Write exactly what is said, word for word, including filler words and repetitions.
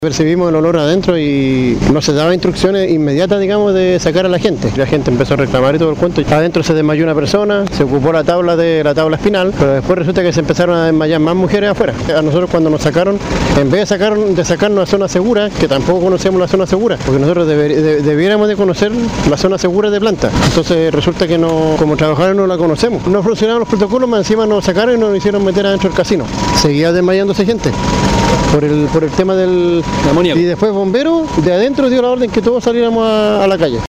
Percibimos el olor adentro y no se daba instrucciones inmediatas, digamos, de sacar a la gente. La gente empezó a reclamar y todo el cuento. Adentro se desmayó una persona, se ocupó la tabla de la tabla espinal, pero después resulta que se empezaron a desmayar más mujeres afuera. A nosotros cuando nos sacaron, en vez de, sacar, de sacarnos a zona segura, que tampoco conocíamos la zona segura, porque nosotros deber, de, debiéramos de conocer la zona segura de planta. Entonces resulta que no, como trabajadores no la conocemos. No funcionaban los protocolos, más encima nos sacaron y nos hicieron meter adentro del casino. Seguía desmayándose gente por el, por el tema del... amoníaco. Y después bomberos de adentro dio la orden que todos saliéramos a, a la calle.